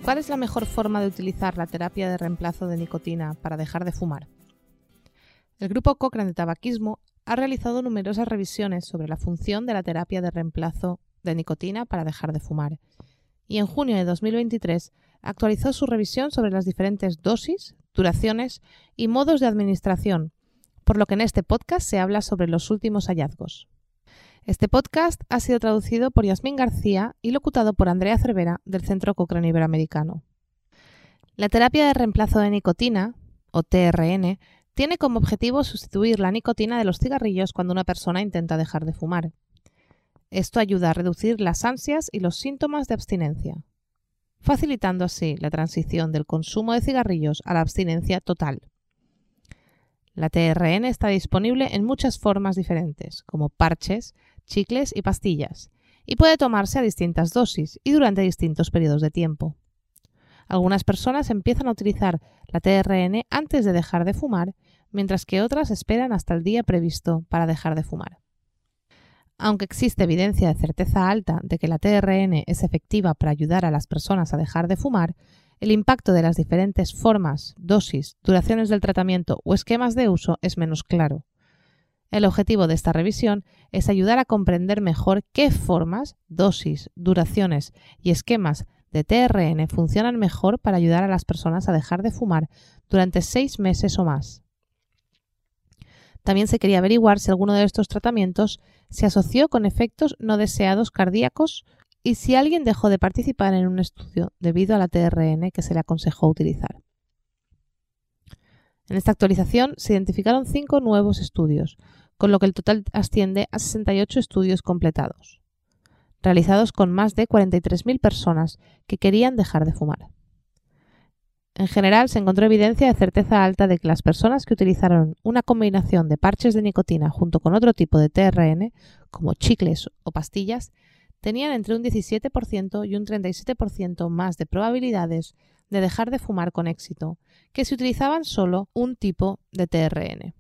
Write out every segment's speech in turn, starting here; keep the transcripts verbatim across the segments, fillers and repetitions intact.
¿Cuál es la mejor forma de utilizar la terapia de reemplazo de nicotina para dejar de fumar? El Grupo Cochrane de Tabaquismo ha realizado numerosas revisiones sobre la función de la terapia de reemplazo de nicotina para dejar de fumar y en junio de dos mil veintitrés actualizó su revisión sobre las diferentes dosis, duraciones y modos de administración, por lo que en este podcast se habla sobre los últimos hallazgos. Este podcast ha sido traducido por Yasmín García y locutado por Andrea Cervera del Centro Cochrane Iberoamericano. La terapia de reemplazo de nicotina, o T R N, tiene como objetivo sustituir la nicotina de los cigarrillos cuando una persona intenta dejar de fumar. Esto ayuda a reducir las ansias y los síntomas de abstinencia, facilitando así la transición del consumo de cigarrillos a la abstinencia total. La T R N está disponible en muchas formas diferentes, como parches, chicles y pastillas, y puede tomarse a distintas dosis y durante distintos periodos de tiempo. Algunas personas empiezan a utilizar la T R N antes de dejar de fumar, mientras que otras esperan hasta el día previsto para dejar de fumar. Aunque existe evidencia de certeza alta de que la T R N es efectiva para ayudar a las personas a dejar de fumar, el impacto de las diferentes formas, dosis, duraciones del tratamiento o esquemas de uso es menos claro. El objetivo de esta revisión es ayudar a comprender mejor qué formas, dosis, duraciones y esquemas de T R N funcionan mejor para ayudar a las personas a dejar de fumar durante seis meses o más. También se quería averiguar si alguno de estos tratamientos se asoció con efectos no deseados cardíacos y si alguien dejó de participar en un estudio debido a la T R N que se le aconsejó utilizar. En esta actualización se identificaron cinco nuevos estudios, con lo que el total asciende a sesenta y ocho estudios completados, realizados con más de cuarenta y tres mil personas que querían dejar de fumar. En general, se encontró evidencia de certeza alta de que las personas que utilizaron una combinación de parches de nicotina junto con otro tipo de T R N, como chicles o pastillas, tenían entre un diecisiete por ciento y un treinta y siete por ciento más de probabilidades de dejar de fumar con éxito que si utilizaban solo un tipo de T R N.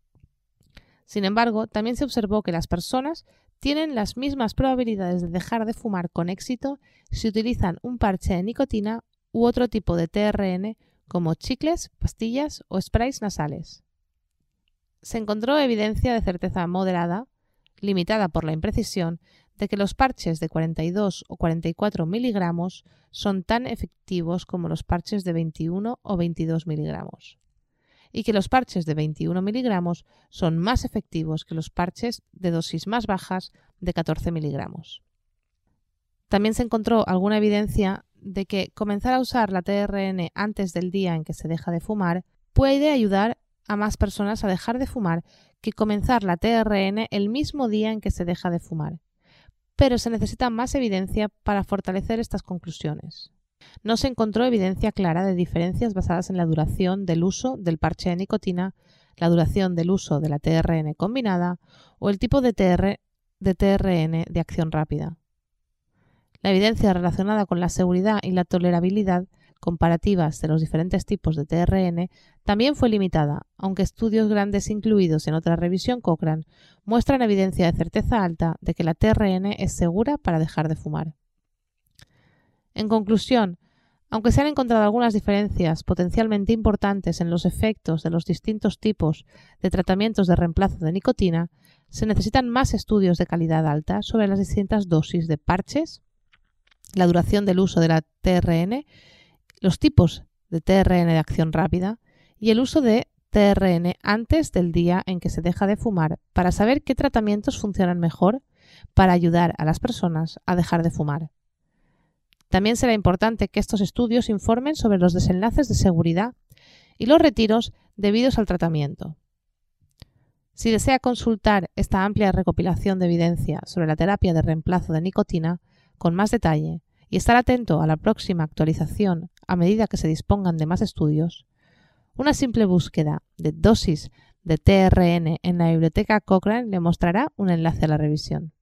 Sin embargo, también se observó que las personas tienen las mismas probabilidades de dejar de fumar con éxito si utilizan un parche de nicotina u otro tipo de T R N como chicles, pastillas o sprays nasales. Se encontró evidencia de certeza moderada, limitada por la imprecisión, de que los parches de cuarenta y dos o cuarenta y cuatro miligramos son tan efectivos como los parches de veintiuno o veintidós miligramos, y que los parches de veintiuno miligramos son más efectivos que los parches de dosis más bajas de catorce miligramos. También se encontró alguna evidencia de que comenzar a usar la T R N antes del día en que se deja de fumar puede ayudar a más personas a dejar de fumar que comenzar la T R N el mismo día en que se deja de fumar. Pero se necesita más evidencia para fortalecer estas conclusiones. No se encontró evidencia clara de diferencias basadas en la duración del uso del parche de nicotina, la duración del uso de la T R N combinada o el tipo de, T R, de T R N de acción rápida. La evidencia relacionada con la seguridad y la tolerabilidad comparativas de los diferentes tipos de T R N también fue limitada, aunque estudios grandes incluidos en otra revisión Cochrane muestran evidencia de certeza alta de que la T R N es segura para dejar de fumar. En conclusión, aunque se han encontrado algunas diferencias potencialmente importantes en los efectos de los distintos tipos de tratamientos de reemplazo de nicotina, se necesitan más estudios de calidad alta sobre las distintas dosis de parches, la duración del uso de la T R N, los tipos de T R N de acción rápida y el uso de T R N antes del día en que se deja de fumar para saber qué tratamientos funcionan mejor para ayudar a las personas a dejar de fumar. También será importante que estos estudios informen sobre los desenlaces de seguridad y los retiros debidos al tratamiento. Si desea consultar esta amplia recopilación de evidencia sobre la terapia de reemplazo de nicotina con más detalle y estar atento a la próxima actualización a medida que se dispongan de más estudios, una simple búsqueda de dosis de T R N en la biblioteca Cochrane le mostrará un enlace a la revisión.